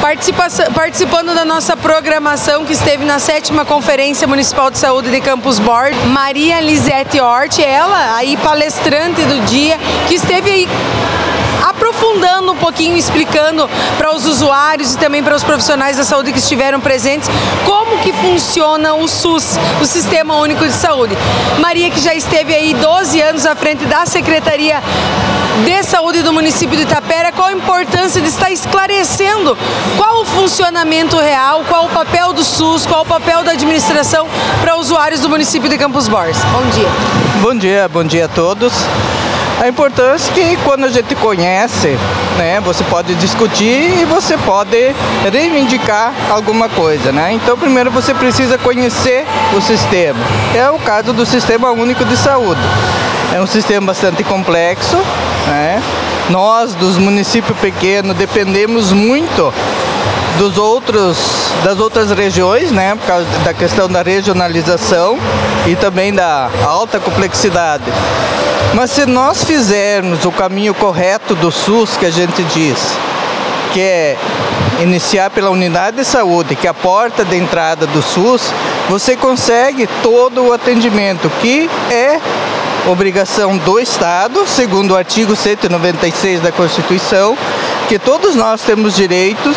Participando da nossa programação, que esteve na 7ª Conferência Municipal de Saúde de Campos Borges, Maria Lisete Hort, ela aí palestrante do dia, que esteve aí aprofundando um pouquinho, explicando para os usuários e também para os profissionais da saúde que estiveram presentes como que funciona o SUS, o Sistema Único de Saúde. Maria, que já esteve aí 12 anos à frente da Secretaria de Saúde do município de Itapera, qual a importância de estar esclarecendo qual o funcionamento real, qual o papel do SUS, qual o papel da administração para usuários do município de Campos Borges. Bom dia. Bom dia a todos. A importância é que quando a gente conhece, né, você pode discutir e você pode reivindicar alguma coisa, né? Então, primeiro você precisa conhecer o sistema. É o caso do Sistema Único de Saúde. É um sistema bastante complexo, né? Nós, dos municípios pequenos, dependemos muito das outras regiões, né, por causa da questão da regionalização e também da alta complexidade. Mas se nós fizermos o caminho correto do SUS, que a gente diz, que é iniciar pela unidade de saúde, que é a porta de entrada do SUS, você consegue todo o atendimento, que é obrigação do Estado, segundo o artigo 196 da Constituição, que todos nós temos direitos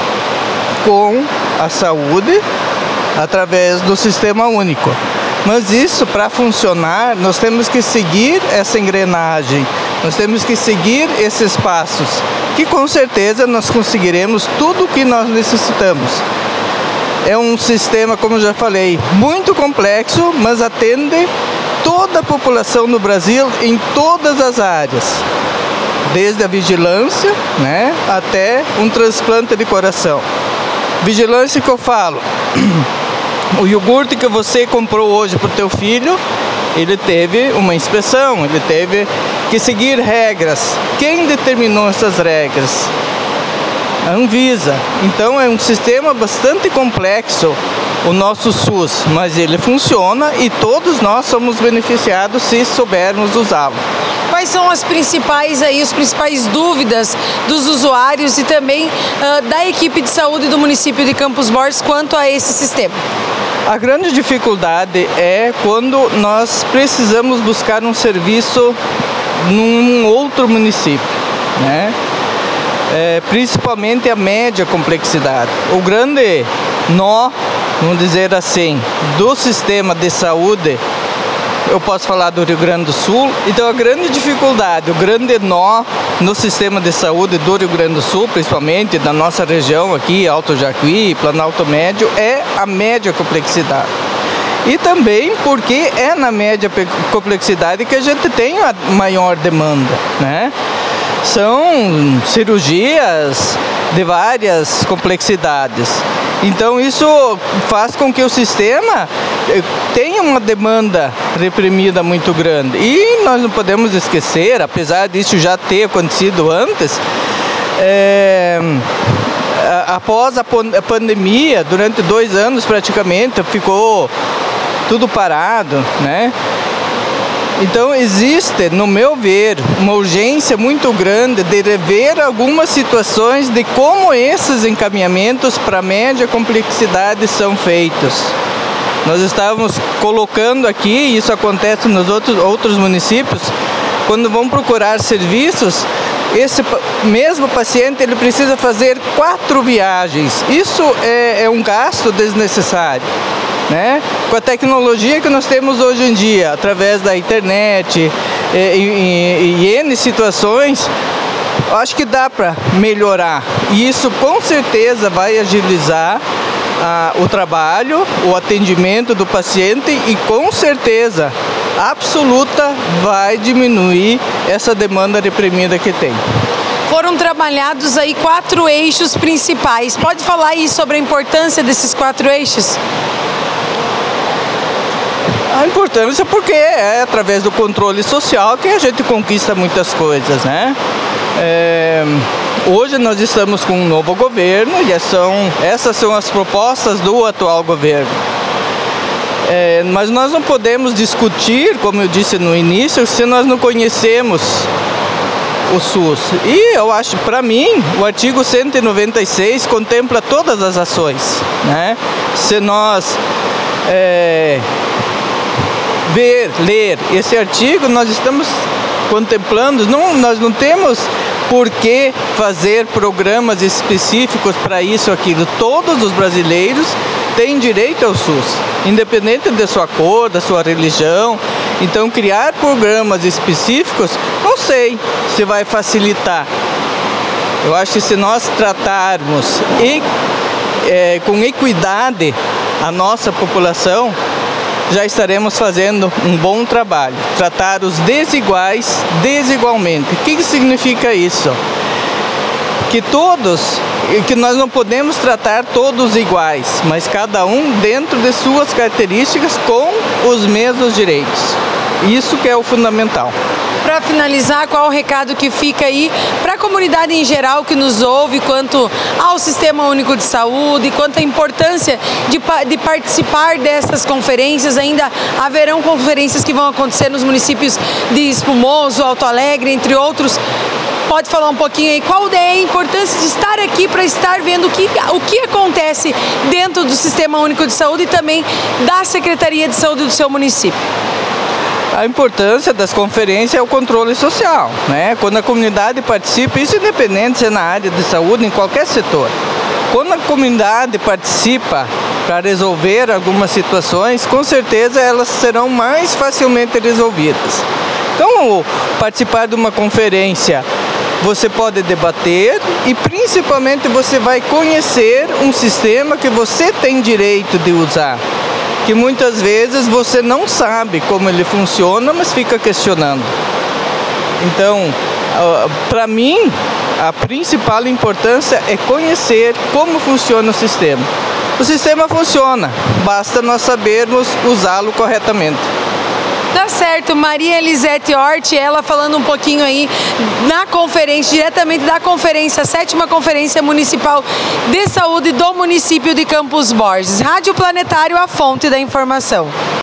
com a saúde através do Sistema Único. Mas isso, para funcionar, nós temos que seguir essa engrenagem, nós temos que seguir esses passos, que com certeza nós conseguiremos tudo o que nós necessitamos. É um sistema, como eu já falei, muito complexo, mas atende toda a população no Brasil em todas as áreas, desde a vigilância, né, até um transplante de coração. Vigilância que eu falo, o iogurte que você comprou hoje para o teu filho, ele teve uma inspeção, ele teve que seguir regras. Quem determinou essas regras? A Anvisa. Então é um sistema bastante complexo, o nosso SUS, mas ele funciona e todos nós somos beneficiados se soubermos usá-lo. Quais são as principais dúvidas dos usuários e também da equipe de saúde do município de Campos Borges quanto a esse sistema? A grande dificuldade é quando nós precisamos buscar um serviço num outro município, né? Principalmente a média complexidade. O grande nó, vamos dizer assim, do sistema de saúde, eu posso falar do Rio Grande do Sul. Então a grande dificuldade, o grande nó no sistema de saúde do Rio Grande do Sul, principalmente da nossa região aqui, Alto Jacuí, Planalto Médio, é a média complexidade. E também porque é na média complexidade que a gente tem a maior demanda, né? São cirurgias de várias complexidades. Então isso faz com que o sistema tenha uma demanda reprimida muito grande. E nós não podemos esquecer, apesar disso já ter acontecido antes, após a pandemia, durante 2 anos praticamente, ficou tudo parado, né? Então existe, no meu ver, uma urgência muito grande de rever algumas situações de como esses encaminhamentos para média complexidade são feitos. Nós estávamos colocando aqui, e isso acontece nos outros municípios, quando vão procurar serviços, esse mesmo paciente ele precisa fazer 4 viagens. Isso é um gasto desnecessário, né? Com a tecnologia que nós temos hoje em dia, através da internet e N situações, acho que dá para melhorar. E isso com certeza vai agilizar o trabalho, o atendimento do paciente e com certeza absoluta vai diminuir essa demanda reprimida que tem. Foram trabalhados aí 4 eixos principais. Pode falar aí sobre a importância desses 4 eixos? A importância porque é através do controle social que a gente conquista muitas coisas, né? Hoje nós estamos com um novo governo e essas são as propostas do atual governo. Mas nós não podemos discutir, como eu disse no início, se nós não conhecemos o SUS. E eu acho, para mim, o artigo 196 contempla todas as ações, né? Se nós ler esse artigo, nós estamos contemplando, nós não temos por que fazer programas específicos para isso ou aquilo. Todos os brasileiros têm direito ao SUS, independente da sua cor, da sua religião. Então, criar programas específicos, não sei se vai facilitar. Eu acho que se nós tratarmos com equidade a nossa população, já estaremos fazendo um bom trabalho. Tratar os desiguais desigualmente. O que significa isso? Que nós não podemos tratar todos iguais, mas cada um dentro de suas características com os mesmos direitos. Isso que é o fundamental. Para finalizar, qual o recado que fica aí para a comunidade em geral que nos ouve quanto ao Sistema Único de Saúde, quanto à importância de participar dessas conferências? Ainda haverão conferências que vão acontecer nos municípios de Espumoso, Alto Alegre, entre outros. Pode falar um pouquinho aí, qual é a importância de estar aqui para estar vendo o que acontece dentro do Sistema Único de Saúde e também da Secretaria de Saúde do seu município? A importância das conferências é o controle social, né? Quando a comunidade participa, isso independente se é na área de saúde, em qualquer setor. Quando a comunidade participa para resolver algumas situações, com certeza elas serão mais facilmente resolvidas. Então, participar de uma conferência, você pode debater e principalmente você vai conhecer um sistema que você tem direito de usar, que muitas vezes você não sabe como ele funciona, mas fica questionando. Então, para mim, a principal importância é conhecer como funciona o sistema. O sistema funciona, basta nós sabermos usá-lo corretamente. Tá certo, Maria Elisete Hort, ela falando um pouquinho aí na conferência, diretamente da conferência, a 7ª Conferência Municipal de Saúde do município de Campos Borges. Rádio Planetário, a fonte da informação.